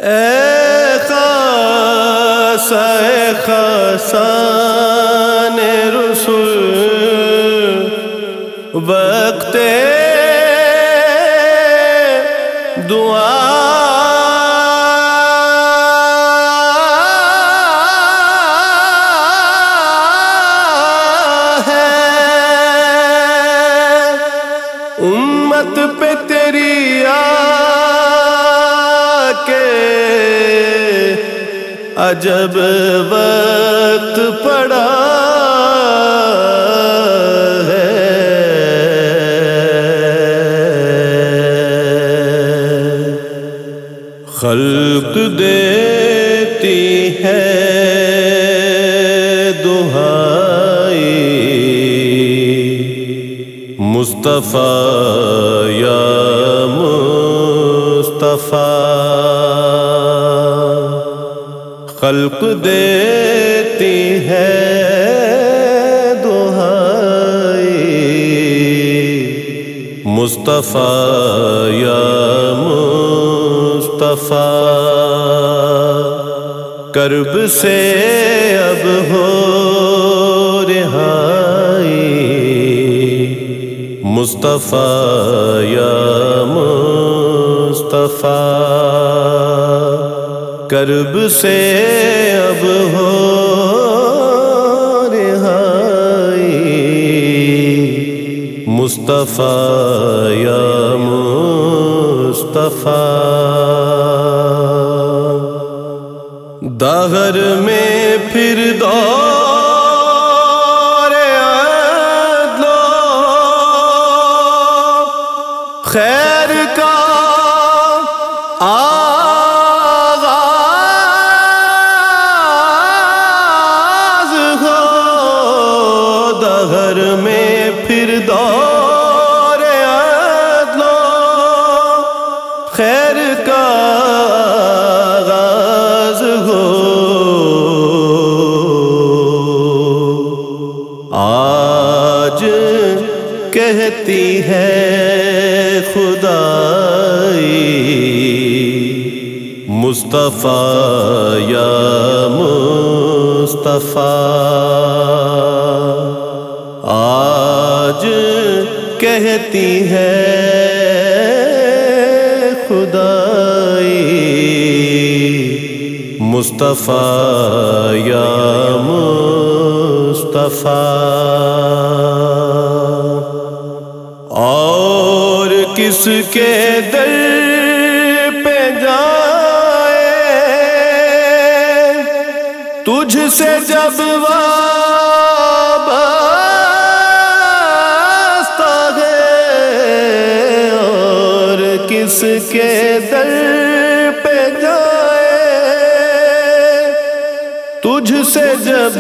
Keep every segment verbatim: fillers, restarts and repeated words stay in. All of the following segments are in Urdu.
اے خاصہ خاصان رسول وقت دعا ہے، امت پہ تیری آ کے عجب وقت پڑا ہے، خلق دیتی ہے دہائی مصطفیٰ یا مصطفیٰ، خلق دیتی ہے دہائی مصطفیٰ یا مصطفیٰ، کرب سے اب ہو رہائی مصطفیٰ یا مصطفیٰ، کرب سے اب ہو رہائی مصطفیٰ یا مصطفیٰ، دہر میں پھر دور عدل و خیر کا آغاز ہو، دہر میں پھر دور عدل و خیر کا آغاز ہو، آج کہتی ہے خدائی مصطفیٰ یا مصطفیٰ، آج کہتی ہے خدائی مصطفیٰ یا مصطفیٰ، اور کس کے در پہ جائے تجھ سے جب وابستہ ہے، اور کس کے در پہ جائے تجھ سے جب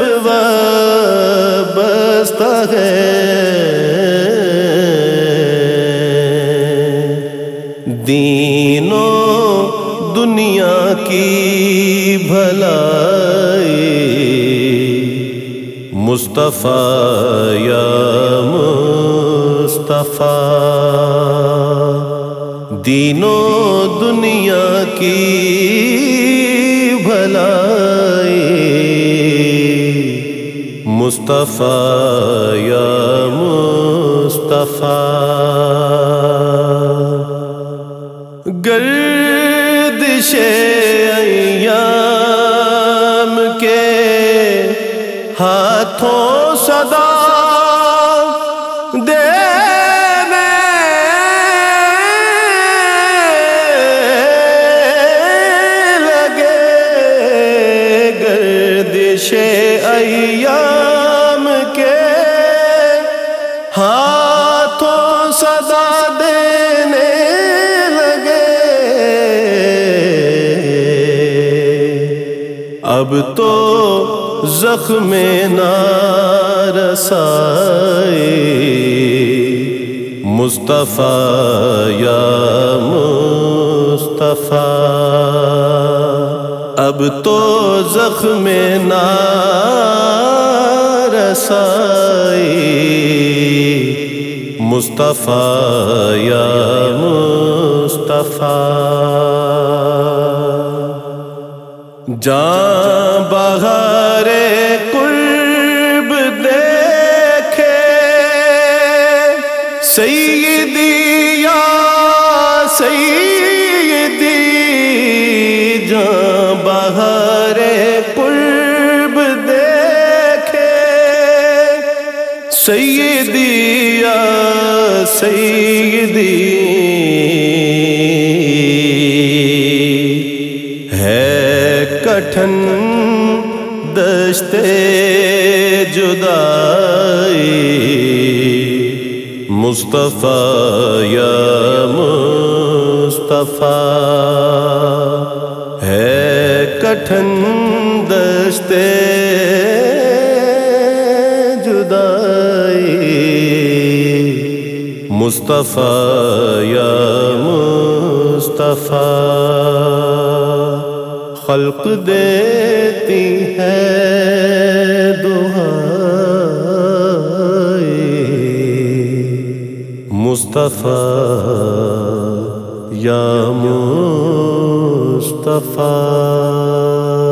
وابستہ ہے، دین و دنیا کی بھلائی مصطفیٰ یا مصطفیٰ، دین و دنیا کی بھلائی مصطفیٰ یا مصطفیٰ، گردش ایام کے ہاتھوں صدا دینے لگے، گردش ایام کے ہاتھوں صدا دینے اب تو زخم نارسائی مصطفیٰ یا مصطفیٰ، اب تو زخم نارسائی مصطفیٰ یا مصطفیٰ، جاں بہار قرب دیکھے سیدی یا سیدی، جاں بہار قرب دیکھے سیدی یا سیدی، کٹھن دشت جدائی مصطفیٰ یا مصطفیٰ، ہے کٹھن دشت جدائی مصطفیٰ یا مصطفیٰ، خلق دیتی ہے دعائیں مصطفیٰ یا مصطفیٰ۔